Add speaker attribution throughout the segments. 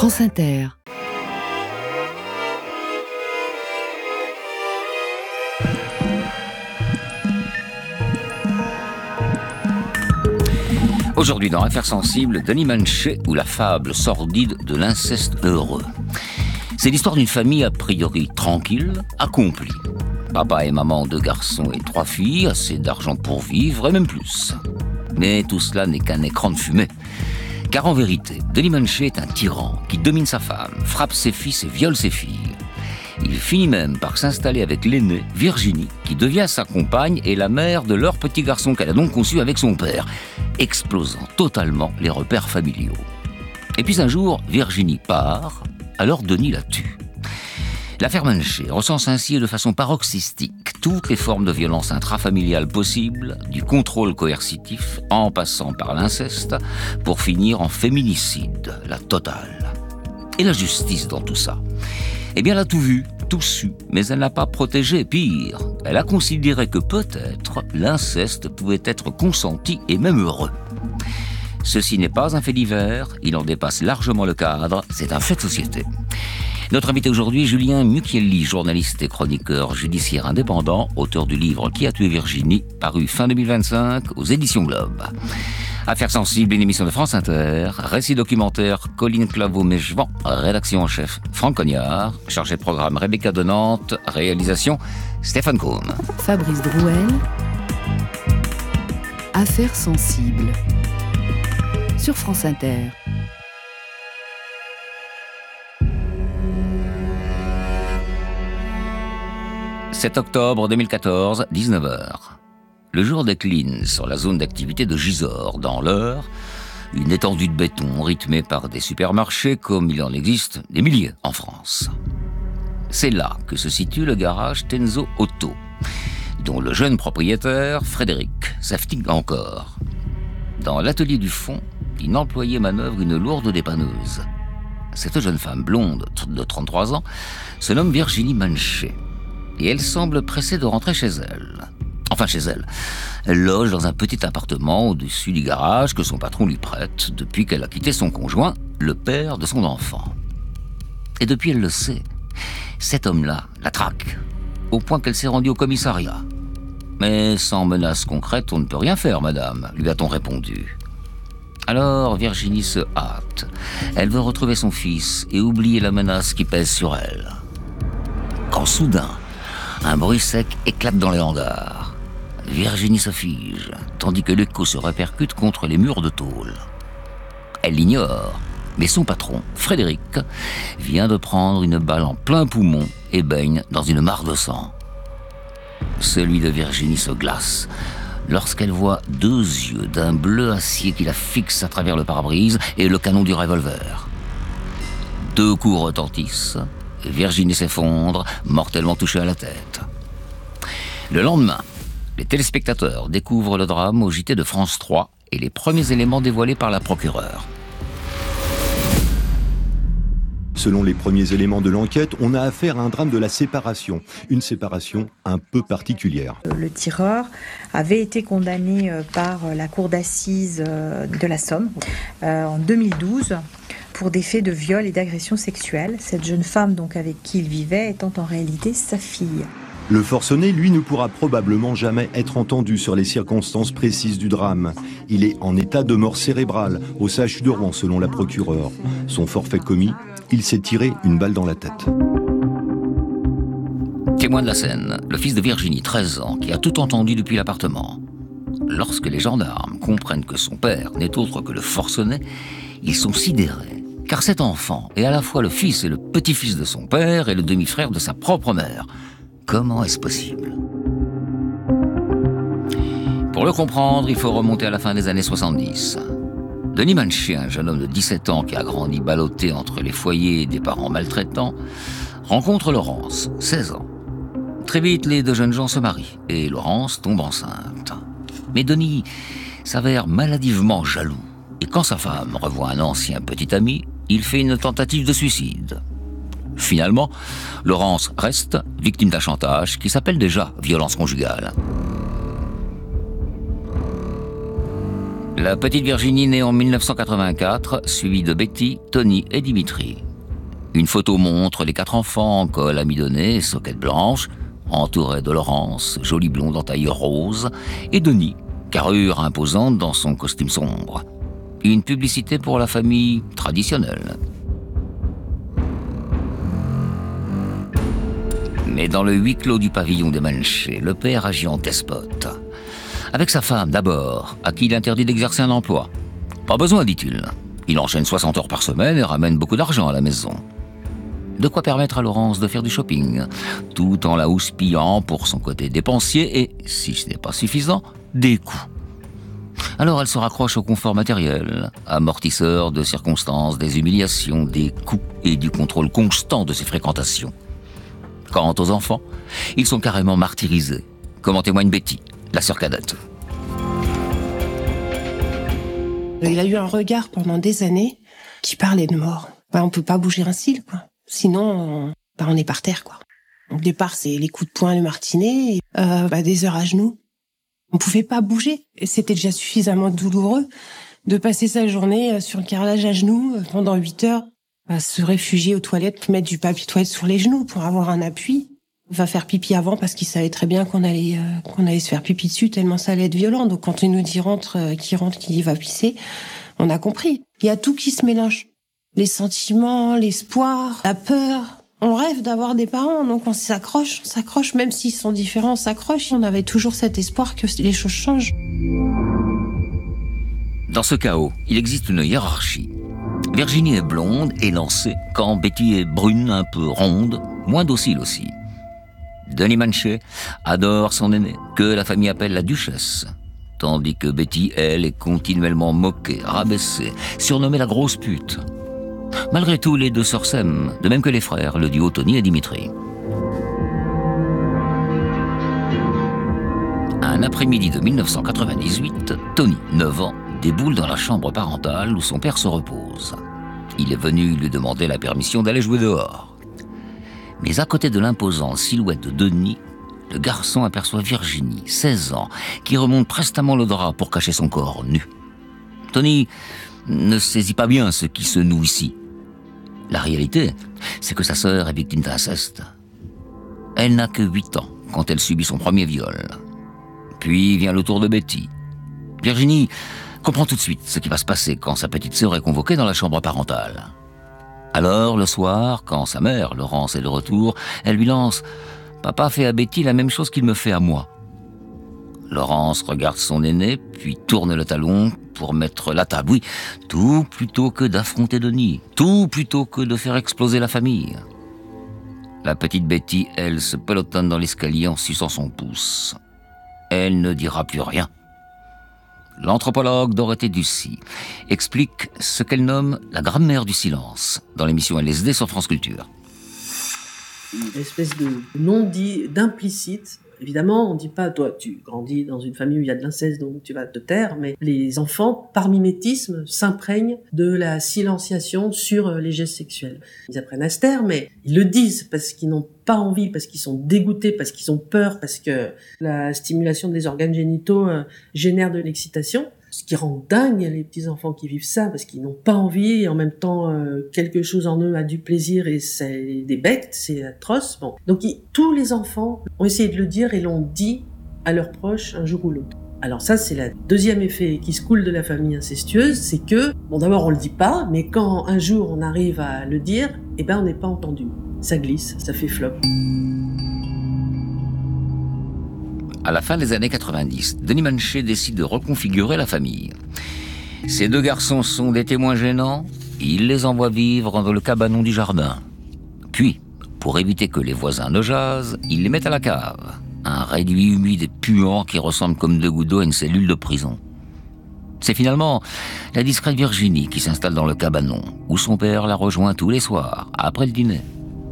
Speaker 1: France Inter.
Speaker 2: Aujourd'hui dans Affaires sensibles, Denis Manchet ou la fable sordide de l'inceste heureux. C'est l'histoire d'une famille a priori tranquille, accomplie. Papa et maman, 2 garçons et 3 filles, assez d'argent pour vivre et même plus. Mais tout cela n'est qu'un écran de fumée. Car en vérité, Denis Manchet est un tyran qui domine sa femme, frappe ses fils et viole ses filles. Il finit même par s'installer avec l'aînée, Virginie, qui devient sa compagne et la mère de leur petit garçon qu'elle a donc conçu avec son père, explosant totalement les repères familiaux. Et puis un jour, Virginie part, alors Denis la tue. L'affaire Manchet recense ainsi de façon paroxystique toutes les formes de violence intrafamiliale possibles, du contrôle coercitif en passant par l'inceste, pour finir en féminicide, la totale. Et la justice dans tout ça ? Eh bien, elle a tout vu, tout su, mais elle n'a pas protégé. Pire, elle a considéré que peut-être l'inceste pouvait être consenti et même heureux. Ceci n'est pas un fait divers, il en dépasse largement le cadre, c'est un fait de société. Notre invité aujourd'hui, Julien Mucchielli, journaliste et chroniqueur judiciaire indépendant, auteur du livre Qui a tué Virginie, paru fin 2025 aux éditions Globe. Affaires sensibles, une émission de France Inter, récit documentaire Colline Claveau-Mégevant, rédaction en chef Franck Cognard, chargé de programme Rebecca de Nantes, réalisation Stéphane Combe.
Speaker 1: Fabrice Drouel, Affaires sensibles, sur France Inter.
Speaker 2: 7 octobre 2014, 19h. Le jour décline sur la zone d'activité de Gisors, dans l'Eure, une étendue de béton rythmée par des supermarchés comme il en existe des milliers en France. C'est là que se situe le garage Tenzo Auto, dont le jeune propriétaire, Frédéric, s'affatigue encore. Dans l'atelier du fond, une employée manœuvre une lourde dépanneuse. Cette jeune femme blonde de 33 ans se nomme Virginie Manchet. Et elle semble pressée de rentrer chez elle. Enfin, chez elle. Elle loge dans un petit appartement au-dessus du garage que son patron lui prête depuis qu'elle a quitté son conjoint, le père de son enfant. Et depuis, elle le sait. Cet homme-là la traque, au point qu'elle s'est rendue au commissariat. Mais sans menace concrète, on ne peut rien faire, madame, lui a-t-on répondu. Alors, Virginie se hâte. Elle veut retrouver son fils et oublier la menace qui pèse sur elle. Quand soudain, un bruit sec éclate dans les hangars. Virginie se fige, tandis que l'écho se répercute contre les murs de tôle. Elle l'ignore, mais son patron, Frédéric, vient de prendre une balle en plein poumon et baigne dans une mare de sang. Celui de Virginie se glace lorsqu'elle voit 2 yeux d'un bleu acier qui la fixent à travers le pare-brise et le canon du revolver. 2 coups retentissent. Virginie s'effondre, mortellement touchée à la tête. Le lendemain, les téléspectateurs découvrent le drame au JT de France 3 et les premiers éléments dévoilés par la procureure.
Speaker 3: Selon les premiers éléments de l'enquête, on a affaire à un drame de la séparation. Une séparation un peu particulière.
Speaker 4: Le tireur avait été condamné par la cour d'assises de la Somme en 2012 pour des faits de viol et d'agression sexuelle. Cette jeune femme donc avec qui il vivait étant en réalité sa fille.
Speaker 3: Le forcené, lui, ne pourra probablement jamais être entendu sur les circonstances précises du drame. Il est en état de mort cérébrale, au CHU de Rouen, selon la procureure. Son forfait commis, il s'est tiré une balle dans la tête.
Speaker 2: Témoin de la scène, le fils de Virginie, 13 ans, qui a tout entendu depuis l'appartement. Lorsque les gendarmes comprennent que son père n'est autre que le forcené, ils sont sidérés. Car cet enfant est à la fois le fils et le petit-fils de son père et le demi-frère de sa propre mère. Comment est-ce possible ? Pour le comprendre, il faut remonter à la fin des années 70. Denis Manchet, un jeune homme de 17 ans qui a grandi ballotté entre les foyers des parents maltraitants, rencontre Laurence, 16 ans. Très vite, les 2 jeunes gens se marient et Laurence tombe enceinte. Mais Denis s'avère maladivement jaloux. Et quand sa femme revoit un ancien petit ami, il fait une tentative de suicide. Finalement, Laurence reste victime d'un chantage qui s'appelle déjà violence conjugale. La petite Virginie née en 1984, suivie de Betty, Tony et Dimitri. Une photo montre les 4 enfants en col amidonné et soquette blanche, entourés de Laurence, jolie blonde en tailleur rose, et Denis, carrure imposante dans son costume sombre. Une publicité pour la famille traditionnelle. Mais dans le huis clos du pavillon des Manchés, le père agit en despote. Avec sa femme d'abord, à qui il interdit d'exercer un emploi. Pas besoin, dit-il. Il enchaîne 60 heures par semaine et ramène beaucoup d'argent à la maison. De quoi permettre à Laurence de faire du shopping, tout en la houspillant pour son côté dépensier et, si ce n'est pas suffisant, des coûts. Alors elle se raccroche au confort matériel, amortisseur de circonstances, des humiliations, des coups et du contrôle constant de ses fréquentations. Quant aux enfants, ils sont carrément martyrisés, comme en témoigne Betty, la sœur cadette.
Speaker 5: Il a eu un regard pendant des années qui parlait de mort. On peut pas bouger un cil, quoi. Sinon, on est par terre, quoi. Au départ, c'est les coups de poing, le martinet, des heures à genoux. On pouvait pas bouger. Et c'était déjà suffisamment douloureux de passer sa journée sur le carrelage à genoux pendant 8 heures, à se réfugier aux toilettes, mettre du papier toilette sur les genoux pour avoir un appui. On va faire pipi avant parce qu'il savait très bien qu'on allait se faire pipi dessus tellement ça allait être violent. Donc quand il nous dit qu'il va pisser, on a compris. Il y a tout qui se mélange. Les sentiments, l'espoir, la peur. On rêve d'avoir des parents, donc on s'accroche, même s'ils sont différents, on s'accroche. On avait toujours cet espoir que les choses changent.
Speaker 2: Dans ce chaos, il existe une hiérarchie. Virginie est blonde, élancée, quand Betty est brune, un peu ronde, moins docile aussi. Denis Manché adore son aînée, que la famille appelle la duchesse. Tandis que Betty, elle, est continuellement moquée, rabaissée, surnommée la grosse pute. Malgré tout, les deux sœurs s'aiment, de même que les frères, le duo Tony et Dimitri. Un après-midi de 1998, Tony, 9 ans, déboule dans la chambre parentale où son père se repose. Il est venu lui demander la permission d'aller jouer dehors. Mais à côté de l'imposante silhouette de Denis, le garçon aperçoit Virginie, 16 ans, qui remonte prestement le drap pour cacher son corps nu. Tony ne saisit pas bien ce qui se noue ici. La réalité, c'est que sa sœur est victime d'inceste. Elle n'a que 8 ans quand elle subit son premier viol. Puis vient le tour de Betty. Virginie comprend tout de suite ce qui va se passer quand sa petite sœur est convoquée dans la chambre parentale. Alors, le soir, quand sa mère, Laurence, est de retour, elle lui lance « Papa fait à Betty la même chose qu'il me fait à moi ». Laurence regarde son aîné, puis tourne le talon pour mettre la table. Oui, tout plutôt que d'affronter Denis, tout plutôt que de faire exploser la famille. La petite Betty, elle, se pelotonne dans l'escalier en suçant son pouce. Elle ne dira plus rien. L'anthropologue Dorothée Ducy explique ce qu'elle nomme la grammaire du silence dans l'émission LSD sur France Culture.
Speaker 6: Une espèce de non-dit, d'implicite. Évidemment, on ne dit pas, toi, tu grandis dans une famille où il y a de l'inceste, donc tu vas te taire, mais les enfants, par mimétisme, s'imprègnent de la silenciation sur les gestes sexuels. Ils apprennent à se taire, mais ils le disent parce qu'ils n'ont pas envie, parce qu'ils sont dégoûtés, parce qu'ils ont peur, parce que la stimulation des organes génitaux génère de l'excitation. Ce qui rend dingue les petits-enfants qui vivent ça, parce qu'ils n'ont pas envie, et en même temps, quelque chose en eux a du plaisir, et c'est des bêtes, c'est atroce. Bon. Donc, tous les enfants ont essayé de le dire et l'ont dit à leurs proches un jour ou l'autre. Alors ça, c'est le deuxième effet qui se coule de la famille incestueuse, c'est que, bon, d'abord, on le dit pas, mais quand un jour on arrive à le dire, on n'est pas entendu. Ça glisse, ça fait flop.
Speaker 2: À la fin des années 90, Denis Manché décide de reconfigurer la famille. Ces deux garçons sont des témoins gênants, il les envoie vivre dans le cabanon du jardin. Puis, pour éviter que les voisins ne jasent, il les met à la cave. Un réduit humide et puant qui ressemble comme 2 gouttes d'eau à une cellule de prison. C'est finalement la discrète Virginie qui s'installe dans le cabanon, où son père la rejoint tous les soirs, après le dîner.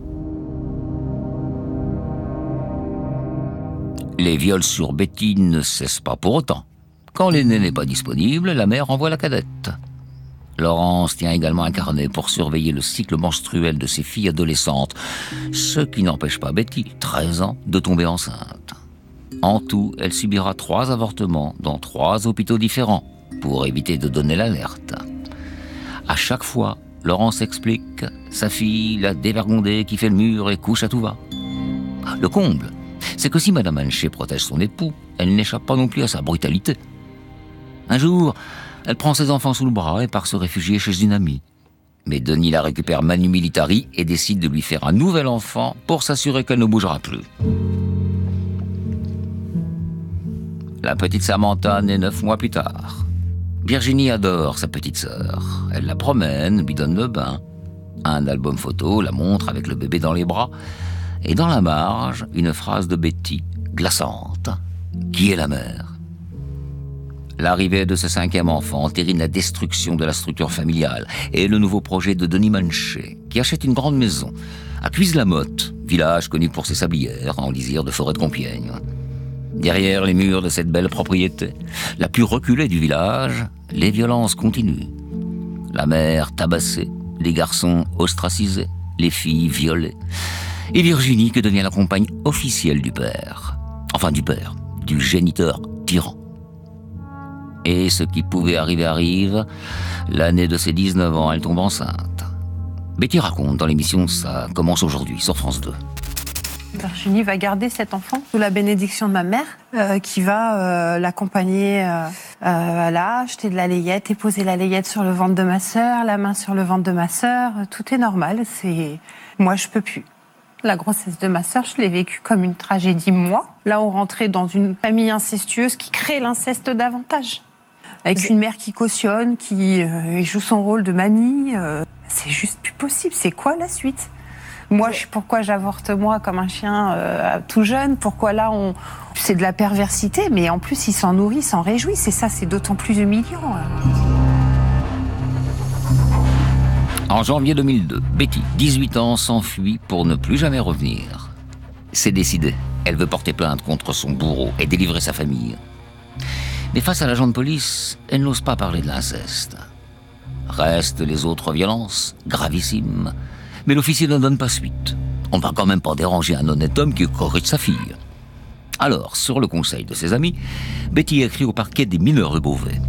Speaker 2: Les viols sur Betty ne cessent pas pour autant. Quand l'aîné n'est pas disponible, la mère envoie la cadette. Laurence tient également un carnet pour surveiller le cycle menstruel de ses filles adolescentes, ce qui n'empêche pas Betty, 13 ans, de tomber enceinte. En tout, elle subira 3 avortements dans 3 hôpitaux différents, pour éviter de donner l'alerte. À chaque fois, Laurence explique sa fille l'a dévergondée qui fait le mur et couche à tout va. Le comble, c'est que si Madame Manché protège son époux, elle n'échappe pas non plus à sa brutalité. Un jour, elle prend ses enfants sous le bras et part se réfugier chez une amie. Mais Denis la récupère manu militari et décide de lui faire un nouvel enfant pour s'assurer qu'elle ne bougera plus. La petite Samantha naît 9 mois plus tard. Virginie adore sa petite sœur. Elle la promène, lui donne le bain. Un album photo la montre avec le bébé dans les bras. Et dans la marge, une phrase de Betty, glaçante. Qui est la mère ? L'arrivée de ce 5e enfant entérine la destruction de la structure familiale et le nouveau projet de Denis Manché, qui achète une grande maison à Cuise-la-Motte, village connu pour ses sablières en lisière de forêt de Compiègne. Derrière les murs de cette belle propriété, la plus reculée du village, les violences continuent. La mère tabassée, les garçons ostracisés, les filles violées, et Virginie qui devient la compagne officielle du père. Enfin du père, du géniteur tyran. Et ce qui pouvait arriver arrive. L'année de ses 19 ans, elle tombe enceinte. Betty raconte dans l'émission Ça commence aujourd'hui sur France 2.
Speaker 5: Virginie va garder cet enfant sous la bénédiction de ma mère qui va l'accompagner à la acheter de la layette et poser la layette sur le ventre de ma sœur, la main sur le ventre de ma sœur. Tout est normal. Moi, je peux plus. La grossesse de ma sœur, je l'ai vécue comme une tragédie, moi. Là, on rentrait dans une famille incestueuse qui crée l'inceste davantage. Avec une mère qui cautionne, qui joue son rôle de mamie. C'est juste plus possible. C'est quoi la suite ? Moi, pourquoi j'avorte moi comme un chien tout jeune ? Pourquoi là, c'est de la perversité, mais en plus, il s'en nourrit, s'en réjouit. C'est ça, c'est d'autant plus humiliant.
Speaker 2: En janvier 2002, Betty, 18 ans, s'enfuit pour ne plus jamais revenir. C'est décidé. Elle veut porter plainte contre son bourreau et délivrer sa famille. Mais face à l'agent de police, elle n'ose pas parler de l'inceste. Restent les autres violences, gravissimes. Mais l'officier ne donne pas suite. On ne va quand même pas déranger un honnête homme qui corrige sa fille. Alors, sur le conseil de ses amis, Betty écrit au parquet des mineurs de Beauvais.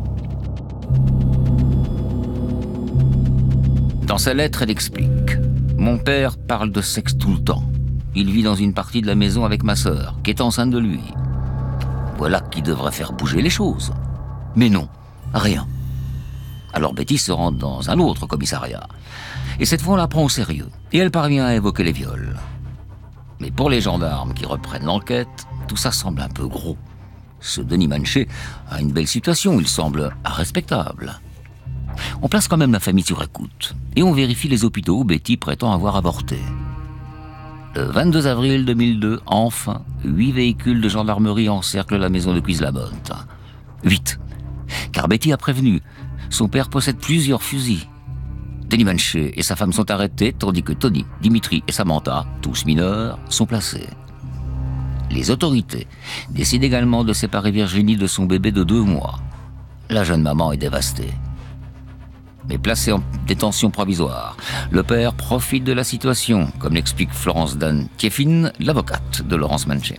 Speaker 2: Dans sa lettre, elle explique « Mon père parle de sexe tout le temps. Il vit dans une partie de la maison avec ma sœur, qui est enceinte de lui. Voilà qui devrait faire bouger les choses. Mais non, rien. » Alors Betty se rend dans un autre commissariat. Et cette fois, on la prend au sérieux. Et elle parvient à évoquer les viols. Mais pour les gendarmes qui reprennent l'enquête, tout ça semble un peu gros. Ce Denis Manché a une belle situation, il semble respectable. On place quand même la famille sur écoute. Et on vérifie les hôpitaux où Betty prétend avoir avorté. Le 22 avril 2002, enfin, 8 véhicules de gendarmerie encerclent la maison de Cuise-la-Motte. 8. Car Betty a prévenu. Son père possède plusieurs fusils. Denis Manché et sa femme sont arrêtés, tandis que Tony, Dimitri et Samantha, tous mineurs, sont placés. Les autorités décident également de séparer Virginie de son bébé de 2 mois. La jeune maman est dévastée. Mais placé en détention provisoire, le père profite de la situation, comme l'explique Florence Dan-Tieffin, l'avocate de Laurence Manché.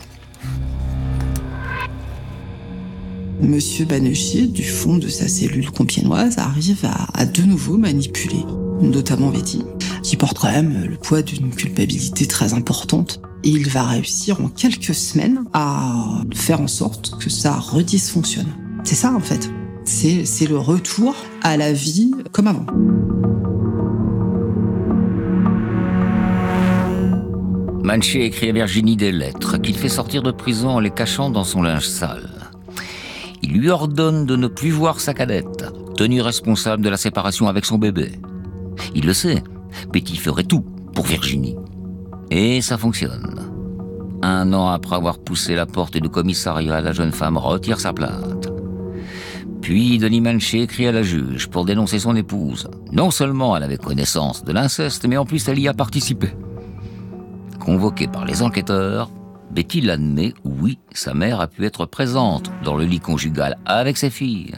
Speaker 7: Monsieur Banechier, du fond de sa cellule compiègnoise, arrive à de nouveau manipuler, notamment Betty, qui porte quand même le poids d'une culpabilité très importante. Et il va réussir en quelques semaines à faire en sorte que ça redysfonctionne. C'est ça, en fait. C'est le retour à la vie comme avant.
Speaker 2: Manché écrit à Virginie des lettres qu'il fait sortir de prison en les cachant dans son linge sale. Il lui ordonne de ne plus voir sa cadette, tenue responsable de la séparation avec son bébé. Il le sait, Betty ferait tout pour Virginie. Et ça fonctionne. 1 an après avoir poussé la porte du commissariat, la jeune femme retire sa plainte. Puis Denis Manché écrit à la juge pour dénoncer son épouse. Non seulement elle avait connaissance de l'inceste, mais en plus elle y a participé. Convoquée par les enquêteurs, Betty l'admet, oui, sa mère a pu être présente dans le lit conjugal avec ses filles.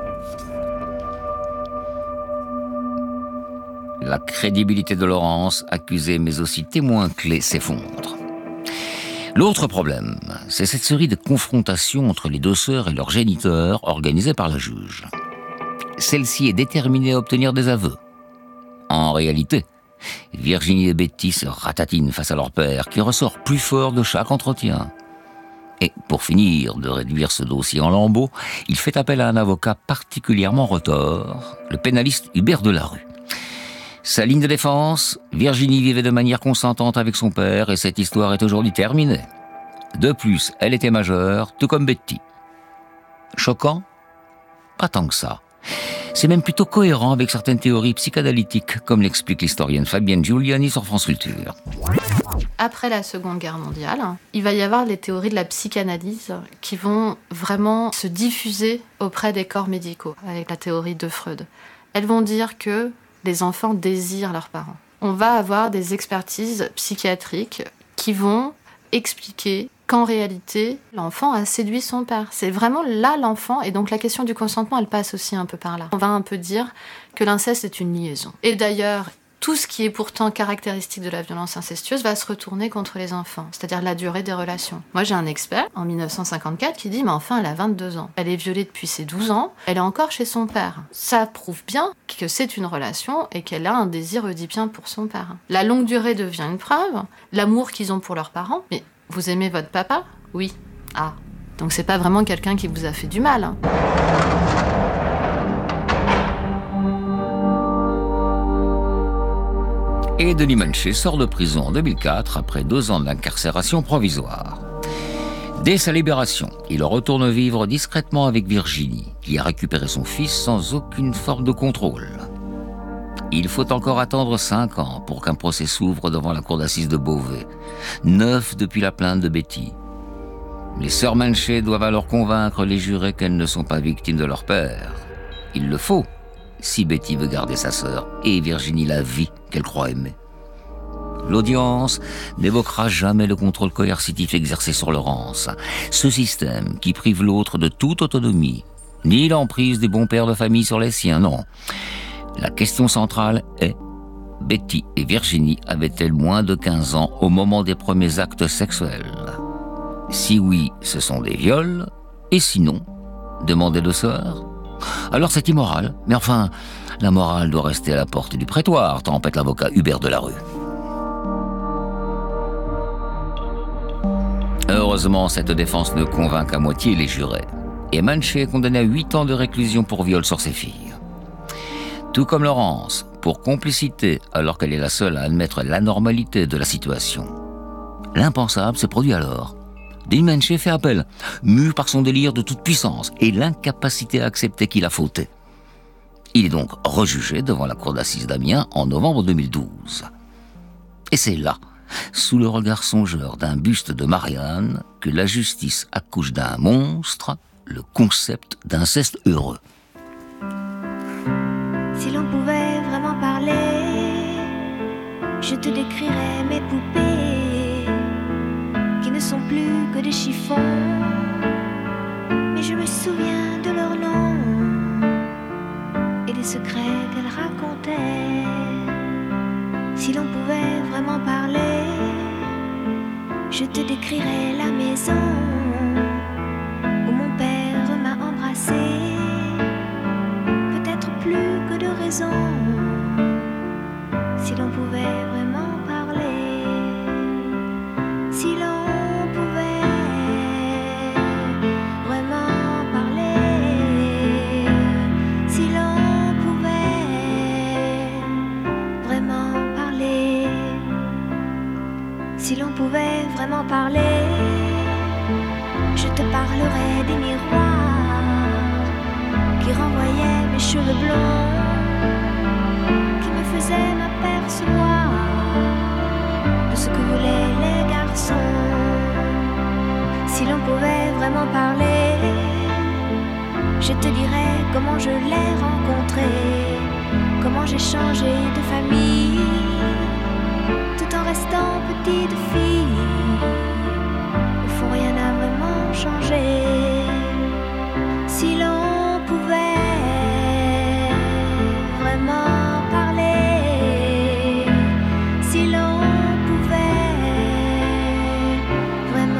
Speaker 2: La crédibilité de Laurence, accusée mais aussi témoin clé, s'effondre. L'autre problème, c'est cette série de confrontations entre les deux sœurs et leurs géniteurs organisée par la juge. Celle-ci est déterminée à obtenir des aveux. En réalité, Virginie et Betty se ratatinent face à leur père, qui ressort plus fort de chaque entretien. Et pour finir de réduire ce dossier en lambeaux, il fait appel à un avocat particulièrement retors, le pénaliste Hubert Delarue. Sa ligne de défense, Virginie vivait de manière consentante avec son père et cette histoire est aujourd'hui terminée. De plus, elle était majeure, tout comme Betty. Choquant ? Pas tant que ça. C'est même plutôt cohérent avec certaines théories psychanalytiques, comme l'explique l'historienne Fabienne Giuliani sur France Culture.
Speaker 8: Après la Seconde Guerre mondiale, il va y avoir les théories de la psychanalyse qui vont vraiment se diffuser auprès des corps médicaux, avec la théorie de Freud. Elles vont dire que les enfants désirent leurs parents. On va avoir des expertises psychiatriques qui vont expliquer qu'en réalité, l'enfant a séduit son père. C'est vraiment là l'enfant, et donc la question du consentement, elle passe aussi un peu par là. On va un peu dire que l'inceste est une liaison. Et d'ailleurs, tout ce qui est pourtant caractéristique de la violence incestueuse va se retourner contre les enfants, c'est-à-dire la durée des relations. Moi, j'ai un expert, en 1954, qui dit « Mais enfin, elle a 22 ans. Elle est violée depuis ses 12 ans. Elle est encore chez son père. » Ça prouve bien que c'est une relation et qu'elle a un désir oedipien pour son père. La longue durée devient une preuve. L'amour qu'ils ont pour leurs parents. Mais vous aimez votre papa ? Oui. Ah. Donc c'est pas vraiment quelqu'un qui vous a fait du mal, hein.
Speaker 2: Et Denis Mencher sort de prison en 2004 après 2 ans d'incarcération provisoire. Dès sa libération, il retourne vivre discrètement avec Virginie, qui a récupéré son fils sans aucune forme de contrôle. Il faut encore attendre 5 ans pour qu'un procès s'ouvre devant la cour d'assises de Beauvais, 9 depuis la plainte de Betty. Les sœurs Mencher doivent alors convaincre les jurés qu'elles ne sont pas victimes de leur père. Il le faut, si Betty veut garder sa sœur et Virginie la vie qu'elle croit aimer. L'audience n'évoquera jamais le contrôle coercitif exercé sur Laurence, ce système qui prive l'autre de toute autonomie, ni l'emprise des bons pères de famille sur les siens, non. La question centrale est, Betty et Virginie avaient-elles moins de 15 ans au moment des premiers actes sexuels ? Si oui, ce sont des viols, et sinon, demandent les deux sœurs ? Alors c'est immoral, mais enfin, la morale doit rester à la porte du prétoire, tempête l'avocat Hubert Delarue. Heureusement, cette défense ne convainc qu'à moitié les jurés. Et Mencher est condamné à 8 ans de réclusion pour viol sur ses filles. Tout comme Laurence, pour complicité, alors qu'elle est la seule à admettre l'anormalité de la situation. L'impensable se produit alors. Denis Mencher fait appel, mu par son délire de toute puissance et l'incapacité à accepter qu'il a fauté. Il est donc rejugé devant la cour d'assises d'Amiens en novembre 2012. Et c'est là, sous le regard songeur d'un buste de Marianne, que la justice accouche d'un monstre, le concept d'inceste heureux.
Speaker 9: Si l'on pouvait vraiment parler, je te décrirais mes poupées, qui ne sont plus que des chiffons, mais je me souviens de leurs noms et des secrets qu'elles racontaient. Si l'on pouvait vraiment parler, je te décrirais la maison où mon père m'a embrassée. Peut-être plus que de raison, si l'on pouvait vraiment parler. Si l'on pouvait vraiment parler. Si l'on pouvait vraiment parler. Si l'on pouvait vraiment parler, je te parlerais des miroirs qui renvoyaient mes cheveux blonds, qui me faisaient m'apercevoir de ce que voulaient les garçons. Si l'on pouvait vraiment parler, je te dirais comment je l'ai rencontré, comment j'ai changé de famille, tout en restant petite fille. Au fond, rien n'a vraiment changé. Si l'on pouvait vraiment parler, si l'on pouvait vraiment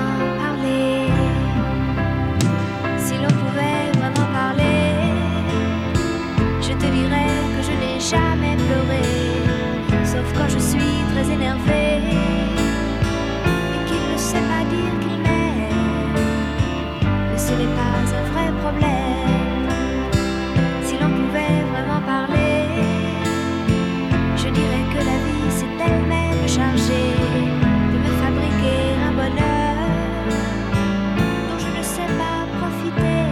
Speaker 9: énervé et qu'il ne sait pas dire qu'il m'aime. Mais ce n'est pas un vrai problème. Si l'on pouvait vraiment parler, je dirais que la vie c'est elle-même chargée de me fabriquer un bonheur dont je ne sais pas profiter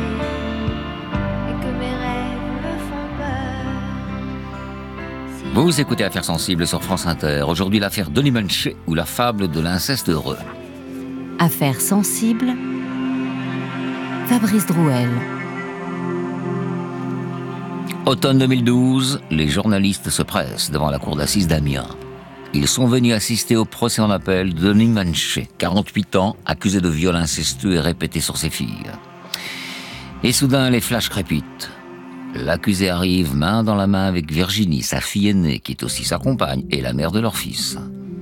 Speaker 9: et que mes rêves me font peur.
Speaker 2: Vous écoutez Affaires sensibles sur France Inter. Aujourd'hui, l'affaire Denis Munchet ou la fable de l'inceste heureux.
Speaker 1: Affaires sensibles. Fabrice Drouel.
Speaker 2: Automne 2012, les journalistes se pressent devant la cour d'assises d'Amiens. Ils sont venus assister au procès en appel de Denis Munchet, 48 ans, accusé de viol incestueux et répété sur ses filles. Et soudain, les flashs crépitent. L'accusé arrive main dans la main avec Virginie, sa fille aînée, qui est aussi sa compagne et la mère de leur fils.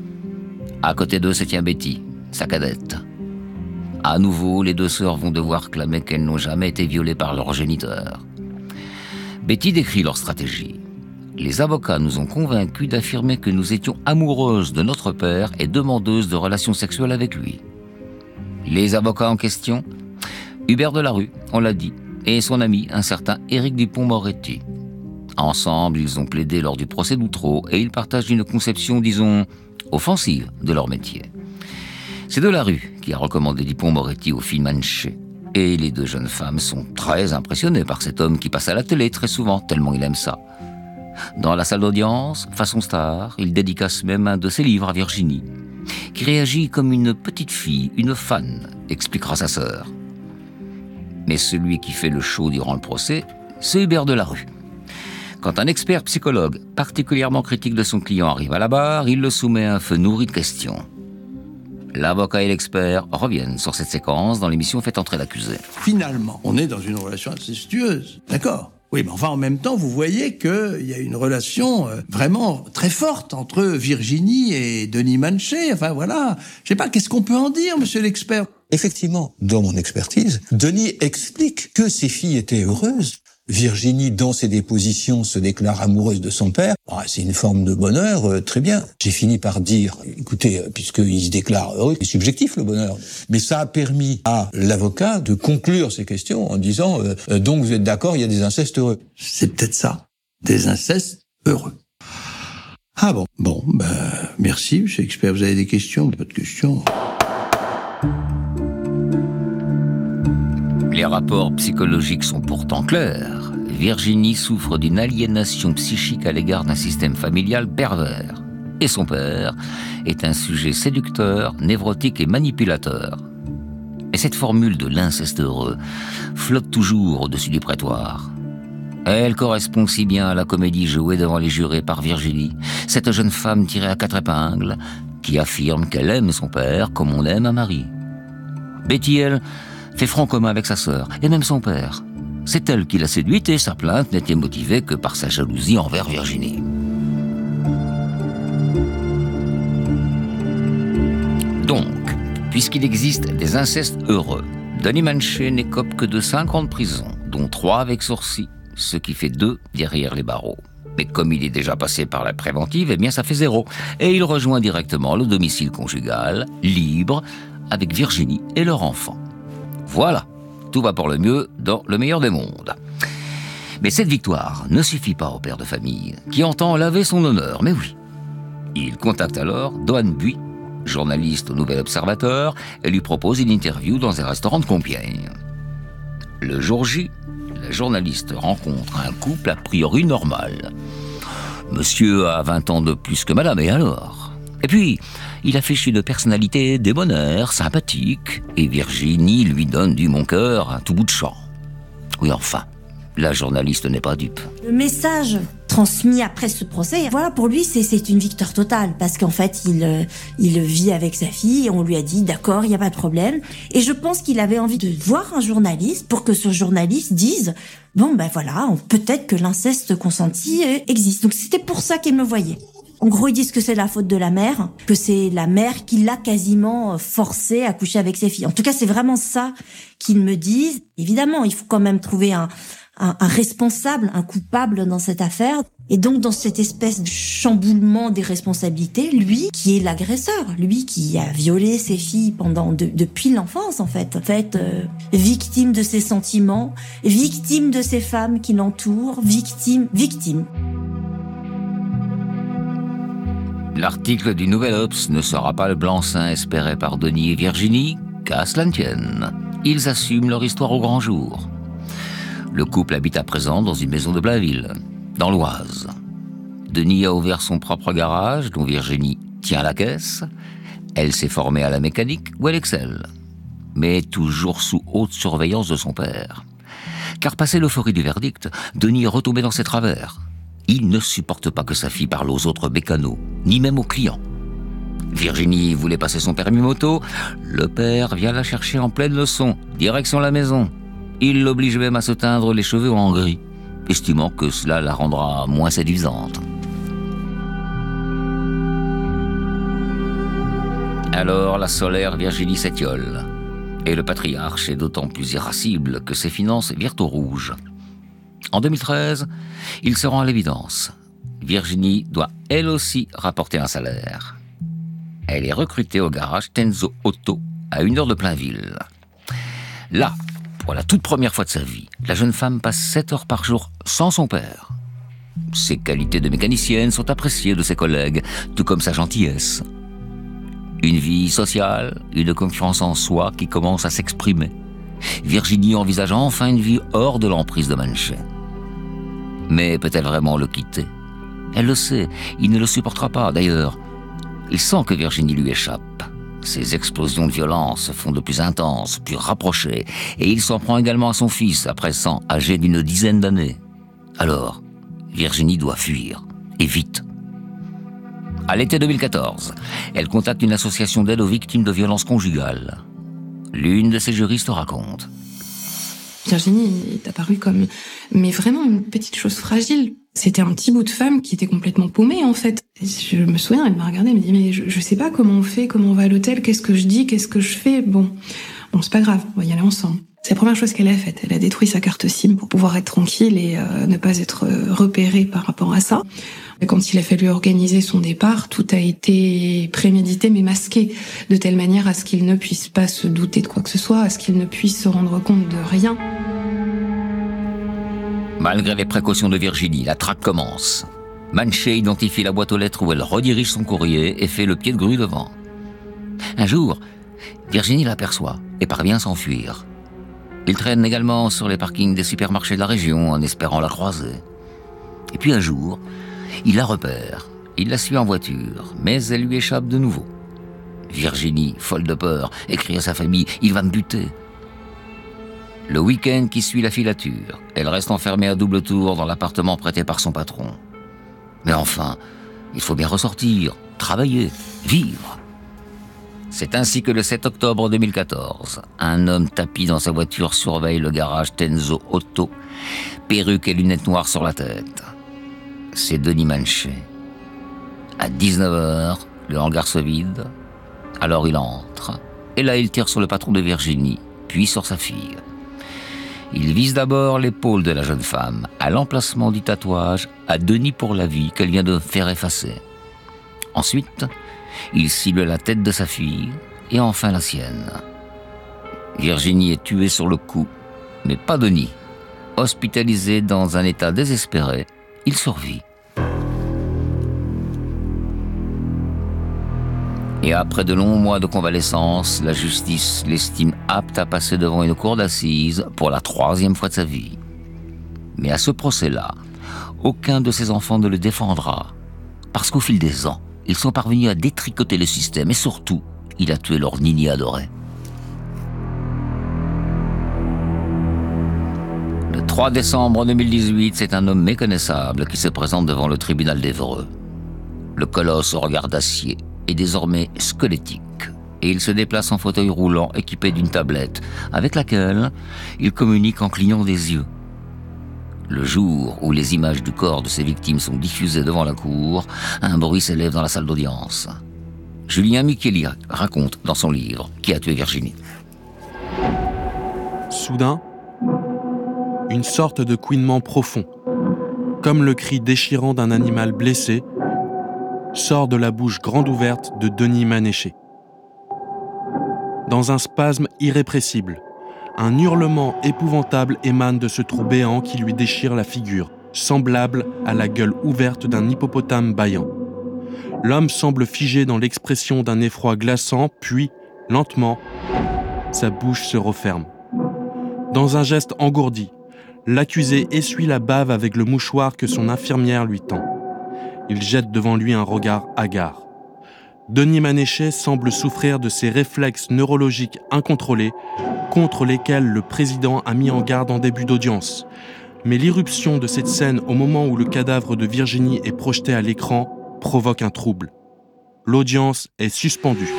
Speaker 2: À côté d'eux se tient Betty, sa cadette. À nouveau, les deux sœurs vont devoir clamer qu'elles n'ont jamais été violées par leur géniteur. Betty décrit leur stratégie. Les avocats nous ont convaincus d'affirmer que nous étions amoureuses de notre père et demandeuses de relations sexuelles avec lui. Les avocats en question, Hubert Delarue, on l'a dit, et son ami, un certain Éric Dupond-Moretti. Ensemble, ils ont plaidé lors du procès d'Outreau et ils partagent une conception, disons, offensive de leur métier. C'est Delarue qui a recommandé Dupond-Moretti aux filles Munchet. Et les deux jeunes femmes sont très impressionnées par cet homme qui passe à la télé très souvent, tellement il aime ça. Dans la salle d'audience, façon star, il dédicace même un de ses livres à Virginie, qui réagit comme une petite fille, une fan, expliquera sa sœur. Mais celui qui fait le show durant le procès, c'est Hubert Delarue. Quand un expert psychologue particulièrement critique de son client arrive à la barre, il le soumet à un feu nourri de questions. L'avocat et l'expert reviennent sur cette séquence dans l'émission Faites entrer l'accusé.
Speaker 10: Finalement, on est dans une relation incestueuse, d'accord ? Oui, mais enfin, en même temps, vous voyez qu'il y a une relation vraiment très forte entre Virginie et Denis Munchet. Enfin, voilà. Je sais pas, qu'est-ce qu'on peut en dire, monsieur l'expert ?
Speaker 11: Effectivement, dans mon expertise, Denis explique que ses filles étaient heureuses. Virginie, dans ses dépositions, se déclare amoureuse de son père. C'est une forme de bonheur, très bien. J'ai fini par dire, écoutez, puisqu'il se déclare heureux, c'est subjectif le bonheur. Mais ça a permis à l'avocat de conclure ces questions en disant, donc vous êtes d'accord, il y a des incestes heureux.
Speaker 10: C'est peut-être ça, des incestes heureux. Ah bon, merci, monsieur l'expert, vous avez des questions ? Pas de questions.
Speaker 2: Les rapports psychologiques sont pourtant clairs. Virginie souffre d'une aliénation psychique à l'égard d'un système familial pervers. Et son père est un sujet séducteur, névrotique et manipulateur. Et cette formule de l'inceste heureux flotte toujours au-dessus du prétoire. Elle correspond si bien à la comédie jouée devant les jurés par Virginie, cette jeune femme tirée à 4 épingles, qui affirme qu'elle aime son père comme on aime un mari. Betty, elle, fait front commun avec sa sœur, et même son père. C'est elle qui l'a séduite et sa plainte n'était motivée que par sa jalousie envers Virginie. Donc, puisqu'il existe des incestes heureux, Denis Munchet n'écope que de 5 ans de prison, dont 3 avec sursis, ce qui fait 2 derrière les barreaux. Mais comme il est déjà passé par la préventive, eh bien ça fait 0. Et il rejoint directement le domicile conjugal, libre, avec Virginie et leur enfant. Voilà, tout va pour le mieux dans le meilleur des mondes. Mais cette victoire ne suffit pas au père de famille, qui entend laver son honneur, mais oui. Il contacte alors Doane Buis, journaliste au Nouvel Observateur, et lui propose une interview dans un restaurant de Compiègne. Le jour J, la journaliste rencontre un couple a priori normal. Monsieur a 20 ans de plus que madame, et alors ? Et puis, il affiche une personnalité débonnaire, sympathique, et Virginie lui donne du mon cœur à tout bout de champ. Oui, enfin, la journaliste n'est pas dupe.
Speaker 12: Le message transmis après ce procès, voilà, pour lui, c'est une victoire totale, parce qu'en fait, il vit avec sa fille, et on lui a dit, d'accord, il n'y a pas de problème. Et je pense qu'il avait envie de voir un journaliste, pour que ce journaliste dise, bon, ben voilà, peut-être que l'inceste consenti existe. Donc c'était pour ça qu'il me voyait. En gros, ils disent que c'est la faute de la mère, que c'est la mère qui l'a quasiment forcé à coucher avec ses filles. En tout cas, c'est vraiment ça qu'ils me disent. Évidemment, il faut quand même trouver un un responsable, un coupable dans cette affaire. Et donc, dans cette espèce de chamboulement des responsabilités, lui, qui est l'agresseur, lui qui a violé ses filles depuis l'enfance, en fait, victime de ses sentiments, victime de ces femmes qui l'entourent, victime.
Speaker 2: L'article du Nouvel Obs ne sera pas le blanc-seing espéré par Denis et Virginie, qu'à cela ne tienne. Ils assument leur histoire au grand jour. Le couple habite à présent dans une maison de Blainville, dans l'Oise. Denis a ouvert son propre garage, dont Virginie tient la caisse. Elle s'est formée à la mécanique, où elle excelle. Mais toujours sous haute surveillance de son père. Car passé l'euphorie du verdict, Denis est retombé dans ses travers. Il ne supporte pas que sa fille parle aux autres mécanos, ni même aux clients. Virginie voulait passer son permis moto. Le père vient la chercher en pleine leçon, direction la maison. Il l'oblige même à se teindre les cheveux en gris, estimant que cela la rendra moins séduisante. Alors la solaire Virginie s'étiole. Et le patriarche est d'autant plus irascible que ses finances virent au rouge. En 2013, il se rend à l'évidence. Virginie doit elle aussi rapporter un salaire. Elle est recrutée au garage Tenzo Auto, à 1 heure de Plainville. Là, pour la toute première fois de sa vie, la jeune femme passe 7 heures par jour sans son père. Ses qualités de mécanicienne sont appréciées de ses collègues, tout comme sa gentillesse. Une vie sociale, une confiance en soi qui commence à s'exprimer. Virginie envisage enfin une vie hors de l'emprise de Manché. Mais peut-elle vraiment le quitter ? Elle le sait, il ne le supportera pas. D'ailleurs, il sent que Virginie lui échappe. Ses explosions de violence se font de plus intenses, plus rapprochées, et il s'en prend également à son fils, à présent âgé d'une dizaine d'années. Alors, Virginie doit fuir, et vite. À l'été 2014, elle contacte une association d'aide aux victimes de violences conjugales. L'une de ses juristes raconte.
Speaker 13: Virginie est apparue comme, mais vraiment une petite chose fragile. C'était un petit bout de femme qui était complètement paumée, en fait. Et je me souviens, elle m'a regardée, elle m'a dit, mais je sais pas comment on fait, comment on va à l'hôtel, qu'est-ce que je dis, qu'est-ce que je fais. Bon, c'est pas grave, on va y aller ensemble. C'est la première chose qu'elle a faite. Elle a détruit sa carte SIM pour pouvoir être tranquille et ne pas être repérée par rapport à ça. Et quand il a fallu organiser son départ, tout a été prémédité mais masqué, de telle manière à ce qu'il ne puisse pas se douter de quoi que ce soit, à ce qu'il ne puisse se rendre compte de rien.
Speaker 2: Malgré les précautions de Virginie, la traque commence. Manché identifie la boîte aux lettres où elle redirige son courrier et fait le pied de grue devant. Un jour, Virginie l'aperçoit et parvient à s'enfuir. Il traîne également sur les parkings des supermarchés de la région en espérant la croiser. Et puis un jour, il la repère. Il la suit en voiture, mais elle lui échappe de nouveau. Virginie, folle de peur, écrit à sa famille « Il va me buter ». Le week-end qui suit la filature, elle reste enfermée à double tour dans l'appartement prêté par son patron. Mais enfin, il faut bien ressortir, travailler, vivre. C'est ainsi que le 7 octobre 2014, un homme tapi dans sa voiture surveille le garage Tenzo Auto, perruque et lunettes noires sur la tête. C'est Denis Manché. À 19h, le hangar se vide. Alors il entre. Et là, il tire sur le patron de Virginie, puis sur sa fille. Il vise d'abord l'épaule de la jeune femme, à l'emplacement du tatouage à Denis pour la vie qu'elle vient de faire effacer. Ensuite, il cible la tête de sa fille et enfin la sienne. Virginie est tuée sur le coup, mais pas Denis. Hospitalisé dans un état désespéré, il survit. Et après de longs mois de convalescence, la justice l'estime apte à passer devant une cour d'assises pour la 3e fois de sa vie. Mais à ce procès-là, aucun de ses enfants ne le défendra, parce qu'au fil des ans, ils sont parvenus à détricoter le système et surtout, il a tué leur Nini adorée. Le 3 décembre 2018, c'est un homme méconnaissable qui se présente devant le tribunal d'Évreux. Le colosse au regard d'acier est désormais squelettique et il se déplace en fauteuil roulant équipé d'une tablette avec laquelle il communique en clignant des yeux. Le jour où les images du corps de ses victimes sont diffusées devant la cour, un bruit s'élève dans la salle d'audience. Julien Micheli raconte dans son livre Qui a tué Virginie.
Speaker 14: Soudain, une sorte de couinement profond, comme le cri déchirant d'un animal blessé, sort de la bouche grande ouverte de Denis Manéché. Dans un spasme irrépressible, un hurlement épouvantable émane de ce trou béant qui lui déchire la figure, semblable à la gueule ouverte d'un hippopotame bâillant. L'homme semble figé dans l'expression d'un effroi glaçant, puis, lentement, sa bouche se referme. Dans un geste engourdi, l'accusé essuie la bave avec le mouchoir que son infirmière lui tend. Il jette devant lui un regard hagard. Denis Manéché semble souffrir de ces réflexes neurologiques incontrôlés contre lesquels le président a mis en garde en début d'audience. Mais l'irruption de cette scène au moment où le cadavre de Virginie est projeté à l'écran provoque un trouble. L'audience est suspendue.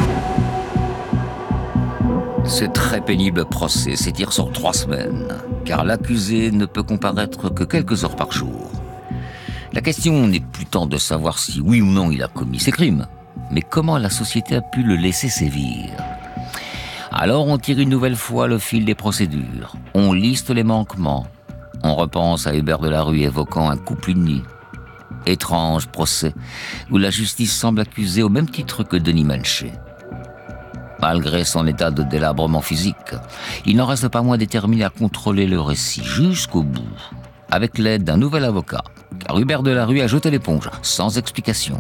Speaker 2: Ce très pénible procès s'étire sur 3 semaines, car l'accusé ne peut comparaître que quelques heures par jour. La question n'est plus tant de savoir si oui ou non il a commis ces crimes, mais comment la société a pu le laisser sévir. Alors on tire une nouvelle fois le fil des procédures, on liste les manquements, on repense à Hubert Delarue évoquant un couple uni. Étrange procès où la justice semble accuser au même titre que Denis Manéché. Malgré son état de délabrement physique, il n'en reste pas moins déterminé à contrôler le récit jusqu'au bout, avec l'aide d'un nouvel avocat, car Hubert Delarue a jeté l'éponge, sans explication.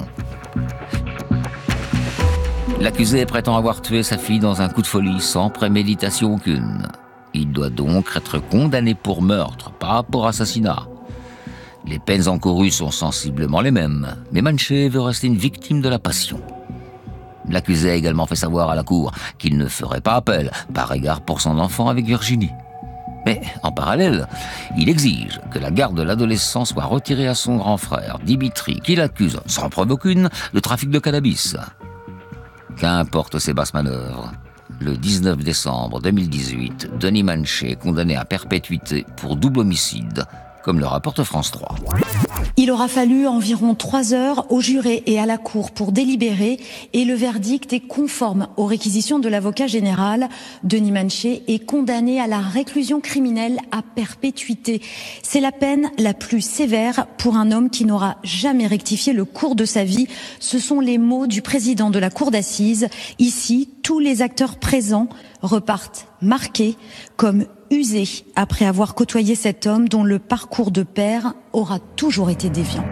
Speaker 2: L'accusé prétend avoir tué sa fille dans un coup de folie, sans préméditation aucune. Il doit donc être condamné pour meurtre, pas pour assassinat. Les peines encourues sont sensiblement les mêmes, mais Manéché veut rester une victime de la passion. L'accusé a également fait savoir à la cour qu'il ne ferait pas appel, par égard pour son enfant avec Virginie. Mais, en parallèle, il exige que la garde de l'adolescent soit retirée à son grand frère, Dimitri, qu'il accuse, sans preuve aucune, de trafic de cannabis. Qu'importe ces basses manœuvres. Le 19 décembre 2018, Denis Manéché est condamné à perpétuité pour double homicide, comme le rapporte France 3.
Speaker 15: Il aura fallu environ 3 heures au juré et à la cour pour délibérer et le verdict est conforme aux réquisitions de l'avocat général. Denis Manéché est condamné à la réclusion criminelle à perpétuité. C'est la peine la plus sévère pour un homme qui n'aura jamais rectifié le cours de sa vie. Ce sont les mots du président de la cour d'assises. Ici, tous les acteurs présents repartent marqués comme usés après avoir côtoyé cet homme dont le parcours de père aura toujours été déviant.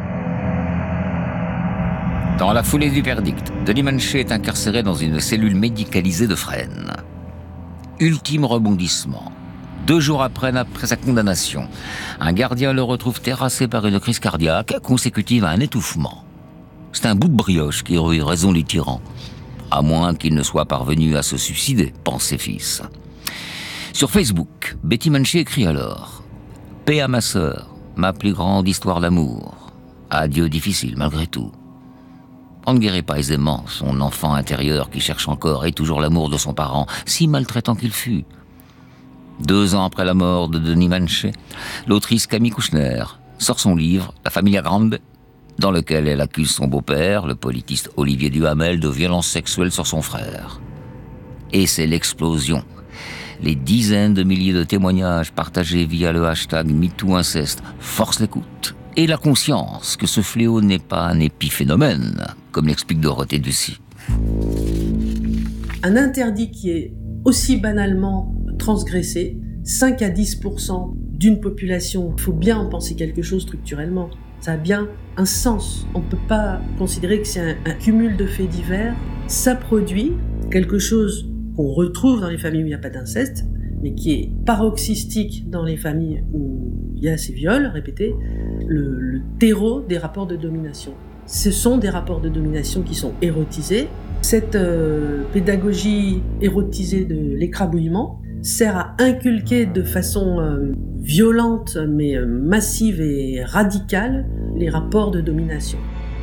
Speaker 2: Dans la foulée du verdict, Denis Manéché est incarcéré dans une cellule médicalisée de Fresnes. Ultime rebondissement. 2 jours après sa condamnation, un gardien le retrouve terrassé par une crise cardiaque consécutive à un étouffement. C'est un bout de brioche qui aurait eu raison les tyrans, à moins qu'il ne soit parvenu à se suicider, pense ses fils. Sur Facebook, Betty Manéché écrit alors « Paix à ma sœur, ma plus grande histoire d'amour. Adieu difficile malgré tout. » On ne guérit pas aisément son enfant intérieur qui cherche encore et toujours l'amour de son parent, si maltraitant qu'il fut. 2 ans après la mort de Denis Manéché, l'autrice Camille Kouchner sort son livre « La Familia Grande », dans lequel elle accuse son beau-père, le politiste Olivier Duhamel, de violences sexuelles sur son frère. Et c'est l'explosion. Les dizaines de milliers de témoignages partagés via le hashtag MeTooInceste forcent l'écoute et la conscience que ce fléau n'est pas un épiphénomène, comme l'explique Dorothée Ducy.
Speaker 6: Un interdit qui est aussi banalement transgressé, 5 à 10% d'une population, il faut bien en penser quelque chose structurellement. Ça a bien un sens. On ne peut pas considérer que c'est un cumul de faits divers. Ça produit quelque chose qu'on retrouve dans les familles où il n'y a pas d'inceste, mais qui est paroxystique dans les familles où il y a ces viols répétés, le terreau des rapports de domination. Ce sont des rapports de domination qui sont érotisés. Cette pédagogie érotisée de l'écrabouillement sert à inculquer de façon violente, mais massive et radicale, les rapports de domination.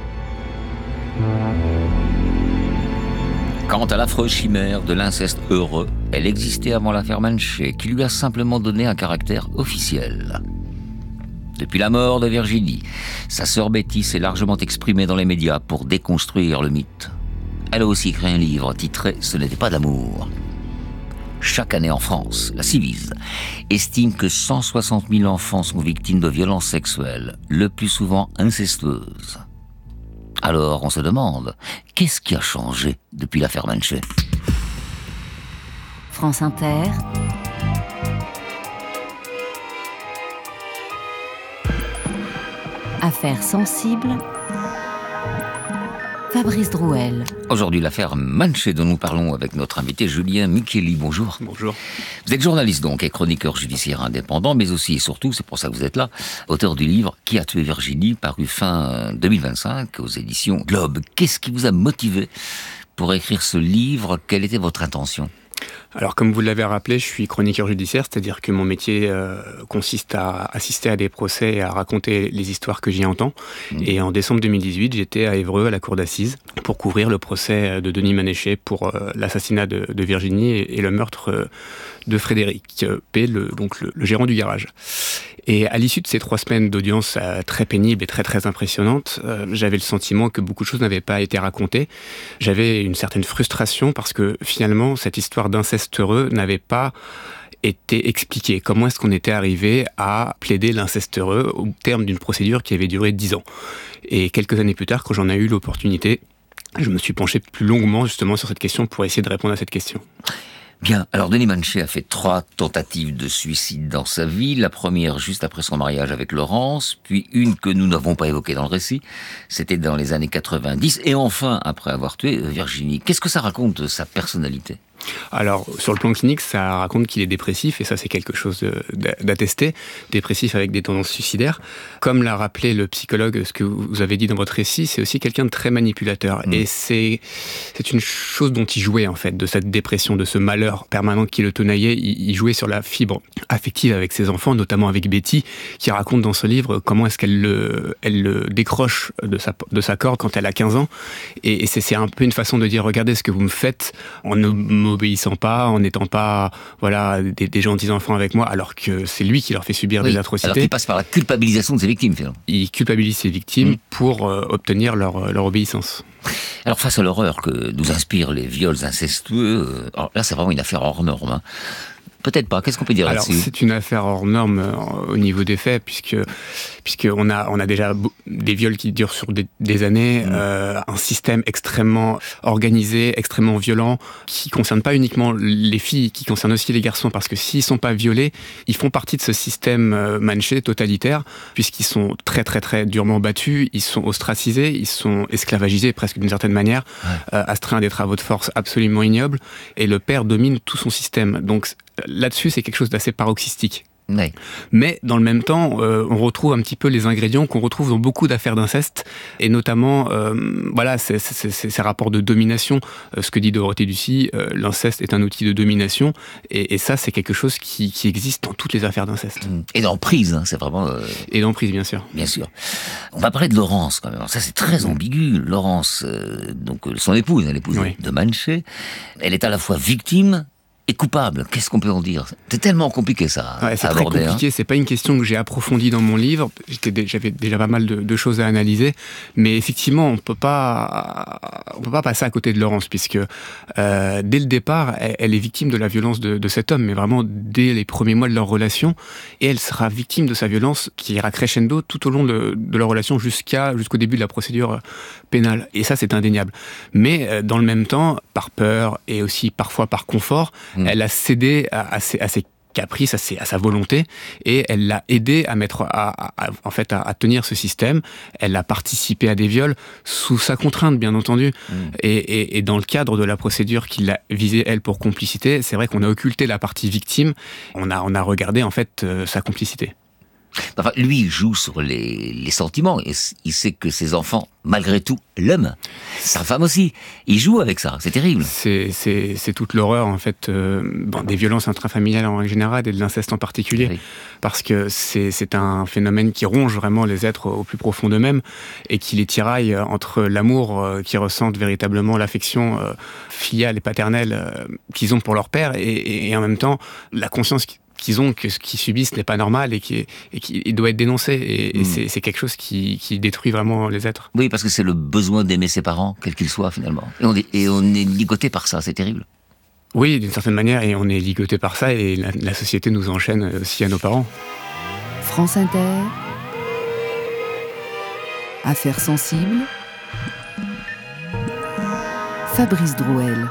Speaker 2: Quant à l'affreuse chimère de l'inceste heureux, elle existait avant l'affaire Manéché, qui lui a simplement donné un caractère officiel. Depuis la mort de Virginie, sa sœur Betty s'est largement exprimée dans les médias pour déconstruire le mythe. Elle a aussi écrit un livre titré « Ce n'était pas d'amour ». Chaque année en France, la Civise estime que 160 000 enfants sont victimes de violences sexuelles, le plus souvent incestueuses. Alors, on se demande, qu'est-ce qui a changé depuis l'affaire Manché ?
Speaker 1: France Inter. Affaire sensible. Fabrice Drouel.
Speaker 2: Aujourd'hui, l'affaire Manché dont nous parlons avec notre invité Julien Micheli. Bonjour.
Speaker 16: Bonjour.
Speaker 2: Vous êtes journaliste donc et chroniqueur judiciaire indépendant, mais aussi et surtout, c'est pour ça que vous êtes là, auteur du livre « Qui a tué Virginie ?» paru fin 2025 aux éditions Globe. Qu'est-ce qui vous a motivé pour écrire ce livre ? Quelle était votre intention ?
Speaker 16: Alors, comme vous l'avez rappelé, je suis chroniqueur judiciaire, c'est-à-dire que mon métier consiste à assister à des procès et à raconter les histoires que j'y entends. Et en décembre 2018, j'étais à Évreux, à la cour d'assises, pour couvrir le procès de Denis Manéché pour l'assassinat de Virginie et le meurtre de Frédéric P., le gérant du garage. Et à l'issue de ces 3 semaines d'audience très pénibles et très très impressionnantes, j'avais le sentiment que beaucoup de choses n'avaient pas été racontées. J'avais une certaine frustration parce que finalement, cette histoire d'inceste heureux n'avait pas été expliquée. Comment est-ce qu'on était arrivé à plaider l'inceste heureux au terme d'une procédure qui avait duré 10 ans ? Et quelques années plus tard, quand j'en ai eu l'opportunité, je me suis penché plus longuement justement sur cette question pour essayer de répondre à cette question.
Speaker 2: Bien, alors Denis Manéché a fait 3 tentatives de suicide dans sa vie. La première juste après son mariage avec Laurence, puis une que nous n'avons pas évoquée dans le récit, c'était dans les années 90, et enfin après avoir tué Virginie. Qu'est-ce que ça raconte de sa personnalité ?
Speaker 16: Alors, sur le plan clinique, ça raconte qu'il est dépressif, et ça, c'est quelque chose d'attesté. Dépressif avec des tendances suicidaires. Comme l'a rappelé le psychologue, ce que vous avez dit dans votre récit, c'est aussi quelqu'un de très manipulateur. Et c'est une chose dont il jouait, en fait, de cette dépression, de ce malheur permanent qui le tenaillait. Il jouait sur la fibre affective avec ses enfants, notamment avec Betty, qui raconte dans ce livre comment est-ce qu'elle le décroche de sa corde quand elle a 15 ans. Et c'est un peu une façon de dire, regardez ce que vous me faites en ne m'obéissant pas, en n'étant pas des gentils enfants avec moi, alors que c'est lui qui leur fait subir des atrocités.
Speaker 2: Alors qu'il passe par la culpabilisation de ses victimes, finalement.
Speaker 16: Il culpabilise ses victimes pour obtenir leur obéissance.
Speaker 2: Alors face à l'horreur que nous inspirent les viols incestueux, alors là c'est vraiment une affaire hors norme, hein. Peut-être pas. Qu'est-ce qu'on peut dire là-dessus ?
Speaker 16: Alors, c'est une affaire hors norme au niveau des faits, puisque on a déjà des viols qui durent sur des années, un système extrêmement organisé, extrêmement violent, qui concerne pas uniquement les filles, qui concerne aussi les garçons, parce que s'ils sont pas violés, ils font partie de ce système Manché totalitaire, puisqu'ils sont très très très durement battus, ils sont ostracisés, ils sont esclavagisés presque d'une certaine manière, astreints à des travaux de force absolument ignobles, et le père domine tout son système. Donc là-dessus, c'est quelque chose d'assez paroxystique.
Speaker 2: Oui.
Speaker 16: Mais dans le même temps, on retrouve un petit peu les ingrédients qu'on retrouve dans beaucoup d'affaires d'inceste, et notamment, ces rapports de domination. Ce que dit Dorothée Ducy, l'inceste est un outil de domination, et ça, c'est quelque chose qui existe dans toutes les affaires d'inceste.
Speaker 2: Et d'emprise, hein, c'est vraiment...
Speaker 16: Et d'emprise, bien sûr.
Speaker 2: Bien sûr. On va parler de Laurence, quand même. Alors ça, c'est très ambigu. Laurence, donc son épouse, l'épouse de Manché, elle est à la fois victime et coupable. Qu'est-ce qu'on peut en dire ? C'est tellement compliqué ça.
Speaker 16: Ouais, c'est très compliqué. C'est pas une question que j'ai approfondie dans mon livre. J'avais déjà pas mal de choses à analyser, mais effectivement, on peut pas passer à côté de Laurence, puisque dès le départ, elle est victime de la violence de cet homme, mais vraiment dès les premiers mois de leur relation, et elle sera victime de sa violence qui ira crescendo tout au long de leur relation jusqu'au début de la procédure pénale. Et ça, c'est indéniable. Mais dans le même temps, par peur et aussi parfois par confort, elle a cédé à ses caprices, à sa volonté, et elle l'a aidé à tenir ce système. Elle a participé à des viols sous sa contrainte, bien entendu. Et dans le cadre de la procédure qui l'a visée, elle, pour complicité, c'est vrai qu'on a occulté la partie victime. On a regardé, en fait, sa complicité.
Speaker 2: Enfin, lui, il joue sur les sentiments, et il sait que ses enfants, malgré tout, l'aiment. Sa femme aussi. Il joue avec ça, c'est terrible.
Speaker 16: C'est toute l'horreur, en fait, des violences intrafamiliales en général, et de l'inceste en particulier. Oui. Parce que c'est un phénomène qui ronge vraiment les êtres au plus profond d'eux-mêmes, et qui les tiraille entre l'amour qu'ils ressentent véritablement, l'affection filiale et paternelle qu'ils ont pour leur père, et en même temps, la conscience qu'ils ont que ce qu'ils subissent n'est pas normal et qui doit être dénoncé. Et c'est quelque chose qui détruit vraiment les êtres.
Speaker 2: Oui, parce que c'est le besoin d'aimer ses parents, quels qu'ils soient finalement. Et on est ligoté par ça, c'est terrible.
Speaker 16: Oui, d'une certaine manière, et on est ligoté par ça, et la société nous enchaîne aussi à nos parents.
Speaker 1: France Inter. Affaires sensibles. Fabrice Drouel.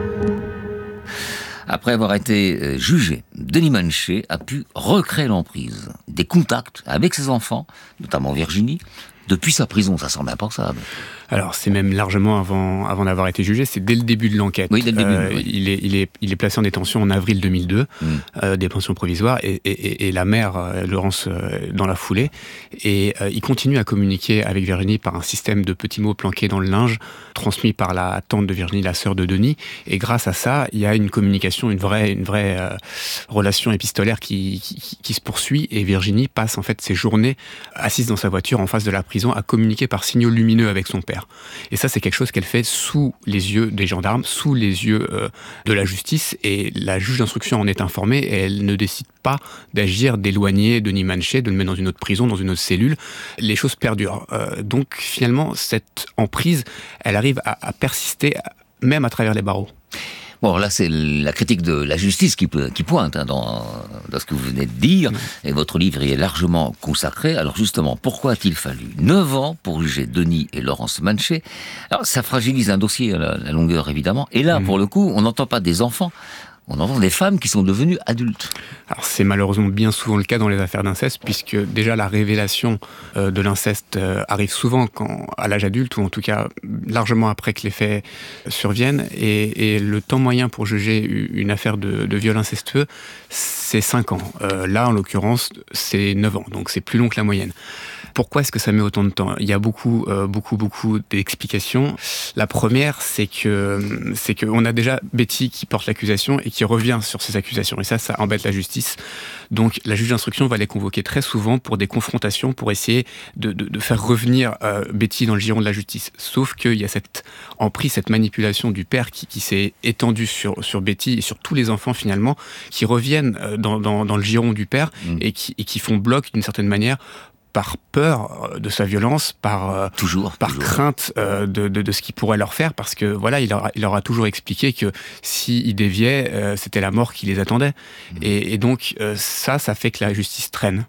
Speaker 2: Après avoir été jugé, Denis Manchet a pu recréer l'emprise. Des contacts avec ses enfants, notamment Virginie, depuis sa prison. Ça semble impensable.
Speaker 16: Alors, c'est même largement avant d'avoir été jugé, c'est dès le début de l'enquête.
Speaker 2: Oui, dès le début. Oui.
Speaker 16: Il est placé en détention en avril 2002, détention provisoire, et la mère, Laurence, dans la foulée. Et il continue à communiquer avec Virginie par un système de petits mots planqués dans le linge, transmis par la tante de Virginie, la sœur de Denis. Et grâce à ça, il y a une communication, une vraie relation épistolaire qui se poursuit. Et Virginie passe en fait ses journées assise dans sa voiture en face de la prison à communiquer par signaux lumineux avec son père. Et ça, c'est quelque chose qu'elle fait sous les yeux des gendarmes, sous les yeux de la justice, et la juge d'instruction en est informée, et elle ne décide pas d'agir, d'éloigner Denis Manchet, de le mettre dans une autre prison, dans une autre cellule. Les choses perdurent. Donc finalement, cette emprise, elle arrive à persister, même à travers les barreaux.
Speaker 2: Bon, là, c'est la critique de la justice qui pointe dans ce que vous venez de dire, et votre livre y est largement consacré. Alors justement, pourquoi a-t-il fallu 9 ans pour juger Denis et Laurence Manchet? Alors, ça fragilise un dossier à la longueur, évidemment. Et là, pour le coup, on n'entend pas des enfants, on entend des femmes qui sont devenues adultes.
Speaker 16: Alors c'est malheureusement bien souvent le cas dans les affaires d'inceste, puisque déjà la révélation de l'inceste arrive souvent à l'âge adulte, ou en tout cas largement après que les faits surviennent, et le temps moyen pour juger une affaire de viol incestueux, c'est 5 ans. Là, en l'occurrence, c'est 9 ans, donc c'est plus long que la moyenne. Pourquoi est-ce que ça met autant de temps? Il y a beaucoup d'explications. La première, c'est que on a déjà Betty qui porte l'accusation et qui revient sur ces accusations. Et ça embête la justice. Donc la juge d'instruction va les convoquer très souvent pour des confrontations, pour essayer de faire revenir Betty dans le giron de la justice. Sauf qu'il y a cette emprise, cette manipulation du père qui s'est étendue sur Betty et sur tous les enfants finalement, qui reviennent dans le giron du père et qui font bloc d'une certaine manière, par peur de sa violence, par crainte de ce qu'il pourrait leur faire, parce que voilà, il leur a toujours expliqué que s'ils déviaient, c'était la mort qui les attendait. Et donc ça fait que la justice traîne.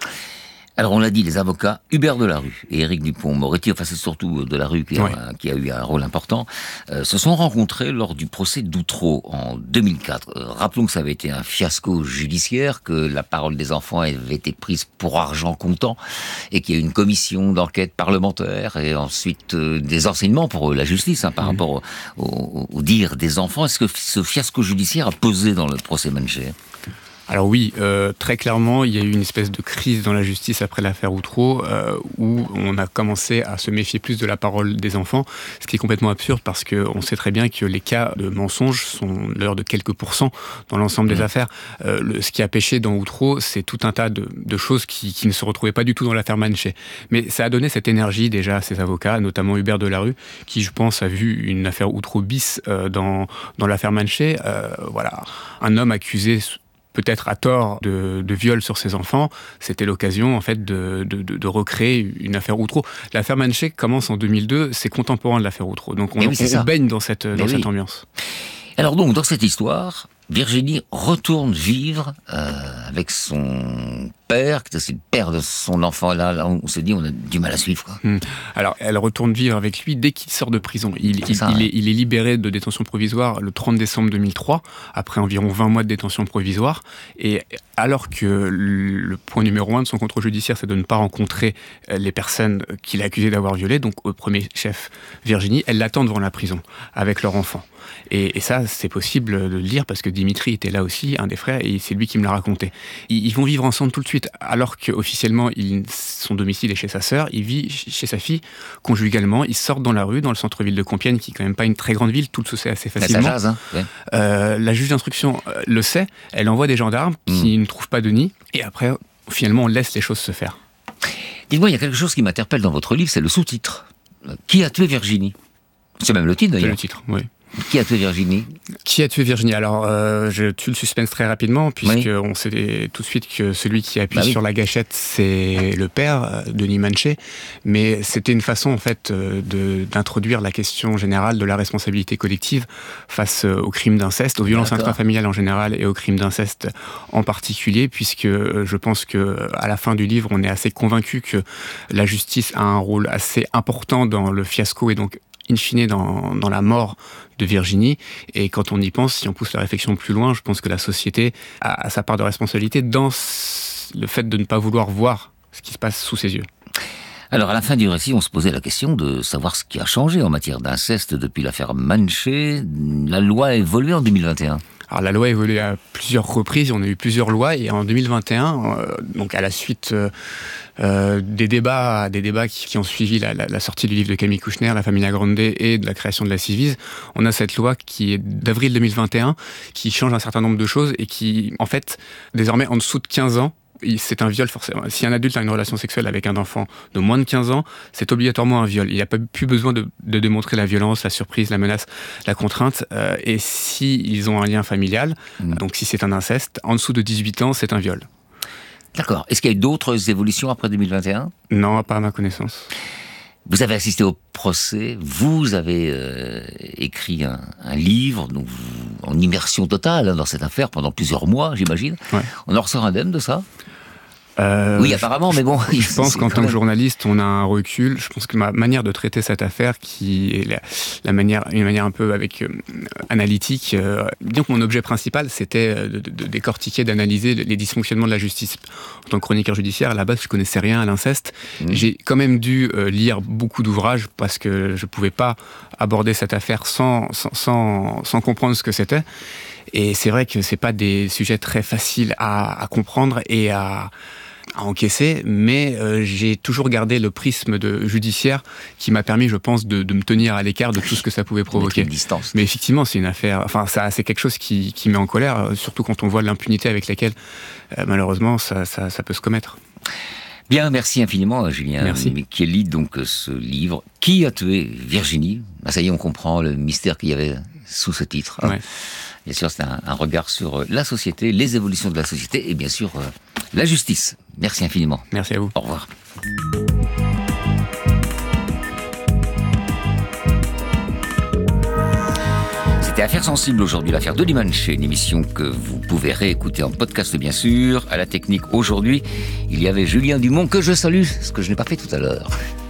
Speaker 2: Alors on l'a dit, les avocats Hubert Delarue et Éric Dupond-Moretti, enfin c'est surtout Delarue qui a eu un rôle important, se sont rencontrés lors du procès d'Outreau en 2004. Rappelons que ça avait été un fiasco judiciaire, que la parole des enfants avait été prise pour argent comptant, et qu'il y a eu une commission d'enquête parlementaire, et ensuite des enseignements pour la justice par rapport au dire des enfants. Est-ce que ce fiasco judiciaire a pesé dans le procès Manchet ?
Speaker 16: Alors oui, très clairement, il y a eu une espèce de crise dans la justice après l'affaire Outreau, où on a commencé à se méfier plus de la parole des enfants, ce qui est complètement absurde parce qu'on sait très bien que les cas de mensonges sont l'heure de quelques pourcents dans l'ensemble des affaires. Ce qui a pêché dans Outreau, c'est tout un tas de choses qui ne se retrouvaient pas du tout dans l'affaire Manchet. Mais ça a donné cette énergie déjà à ces avocats, notamment Hubert Delarue, qui je pense a vu une affaire Outreau bis dans l'affaire Manchet. Voilà, un homme accusé peut-être à tort de viol sur ses enfants, c'était l'occasion en fait de recréer une affaire Outreau. L'affaire Manchet commence en 2002, c'est contemporain de l'affaire Outreau, donc on baigne dans cette ambiance.
Speaker 2: Alors donc, dans cette histoire, Virginie retourne vivre avec son père, qui est aussi le père de son enfant. Là, on se dit, on a du mal à suivre, quoi.
Speaker 16: Alors, elle retourne vivre avec lui dès qu'il sort de prison. Il est libéré de détention provisoire le 30 décembre 2003, après environ 20 mois de détention provisoire. Et alors que le point numéro 1 de son contrôle judiciaire, c'est de ne pas rencontrer les personnes qu'il est accusé d'avoir violées, donc au premier chef Virginie, elle l'attend devant la prison, avec leur enfant. Et ça, c'est possible de le dire parce que Dimitri était là aussi, un des frères, et c'est lui qui me l'a raconté. Ils vont vivre ensemble tout de suite, alors qu'officiellement, son domicile est chez sa sœur, il vit chez sa fille conjugalement, ils sortent dans la rue, dans le centre-ville de Compiègne, qui est quand même pas une très grande ville, tout se sait assez facilement.
Speaker 2: Ça jase, hein.
Speaker 16: La juge d'instruction le sait, elle envoie des gendarmes qui ne trouvent pas Denis, et après, finalement, on laisse les choses se faire.
Speaker 2: Dites-moi, il y a quelque chose qui m'interpelle dans votre livre, c'est le sous-titre. Qui a tué Virginie ? C'est même le titre, d'ailleurs.
Speaker 16: C'est le titre, oui.
Speaker 2: Qui a tué Virginie ?
Speaker 16: Qui a tué Virginie ? Alors, je tue le suspense très rapidement, puisqu'on sait tout de suite que celui qui appuie sur la gâchette, c'est le père, Denis Manché. Mais c'était une façon, en fait, d'introduire la question générale de la responsabilité collective face aux crimes d'inceste, aux violences intrafamiliales en général et aux crimes d'inceste en particulier, puisque je pense que à la fin du livre, on est assez convaincu que la justice a un rôle assez important dans le fiasco et donc in fine dans la mort de Virginie. Et quand on y pense, si on pousse la réflexion plus loin, je pense que la société a sa part de responsabilité dans le fait de ne pas vouloir voir ce qui se passe sous ses yeux.
Speaker 2: Alors, à la fin du récit, on se posait la question de savoir ce qui a changé en matière d'inceste depuis l'affaire Manché. La loi a évolué en 2021.
Speaker 16: Alors, la loi a évolué à plusieurs reprises, on a eu plusieurs lois, et en 2021, donc à la suite des débats qui ont suivi la sortie du livre de Camille Kouchner, La Familia Grande, et de la création de la Civise, on a cette loi qui est d'avril 2021, qui change un certain nombre de choses, et qui, en fait, désormais, en dessous de 15 ans, c'est un viol forcément. Si un adulte a une relation sexuelle avec un enfant de moins de 15 ans, c'est obligatoirement un viol. Il n'y a plus besoin de démontrer la violence, la surprise, la menace, la contrainte. Et s'ils ont un lien familial, donc si c'est un inceste, en dessous de 18 ans, c'est un viol.
Speaker 2: D'accord. Est-ce qu'il y a eu d'autres évolutions après 2021 ?
Speaker 16: Non, pas à ma connaissance.
Speaker 2: Vous avez assisté au procès, vous avez écrit un livre donc en immersion totale dans cette affaire pendant plusieurs mois, j'imagine. Ouais. On en ressort indemne de ça ? Oui, apparemment, mais bon.
Speaker 16: Je pense qu'en tant que journaliste, on a un recul. Je pense que ma manière de traiter cette affaire, qui est une manière un peu analytique, disons que mon objet principal, c'était de décortiquer, d'analyser les dysfonctionnements de la justice. En tant que chroniqueur judiciaire, à la base, je connaissais rien à l'inceste. J'ai quand même dû lire beaucoup d'ouvrages parce que je pouvais pas aborder cette affaire sans comprendre ce que c'était. Et c'est vrai que c'est pas des sujets très faciles à comprendre et à encaisser, mais j'ai toujours gardé le prisme judiciaire qui m'a permis, je pense, de me tenir à l'écart de tout ce que ça pouvait provoquer. Mais effectivement, c'est une affaire, c'est quelque chose qui met en colère, surtout quand on voit l'impunité avec laquelle, malheureusement, ça peut se commettre.
Speaker 2: Bien, merci infiniment, Julien.
Speaker 16: Merci.
Speaker 2: Qui lit donc ce livre. Qui a tué Virginie ? Ça y est, on comprend le mystère qu'il y avait sous ce titre.
Speaker 16: Ouais.
Speaker 2: Bien sûr, c'est un regard sur la société, les évolutions de la société et bien sûr la justice. Merci infiniment.
Speaker 16: Merci à vous.
Speaker 2: Au revoir. C'était Affaires sensibles aujourd'hui, l'affaire Denis Manché, une émission que vous pouvez réécouter en podcast bien sûr. À la technique aujourd'hui, il y avait Julien Dumont que je salue, ce que je n'ai pas fait tout à l'heure.